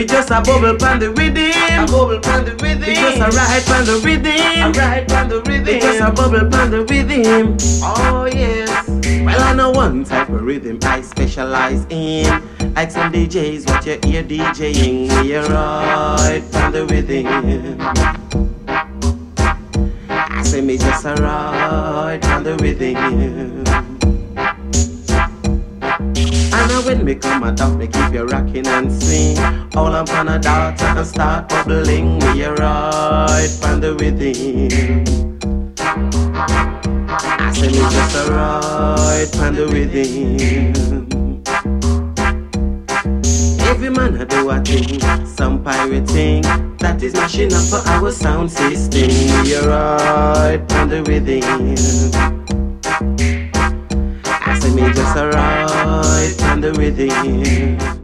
Me just a bubble pan the rhythm. A bubble pan the rhythm. Me just a ride pan the rhythm. A ride pan the rhythm. Me just a bubble pan the rhythm. Oh yes. Well, I know one type of rhythm I specialize in. Like some DJs, what you hear DJing. Me a ride pan the rhythm. I say me just a ride pan the rhythm. And when me come a talk, me keep you rocking and swing. All up on a dance and start bubbling. Me a ride pan the rhythm. I say me just a ride pan the rhythm. Every man a do a thing, some pirate thing that is mashing up for our sound system. Me a ride pan the rhythm. I say me just a ride pan the rhythm.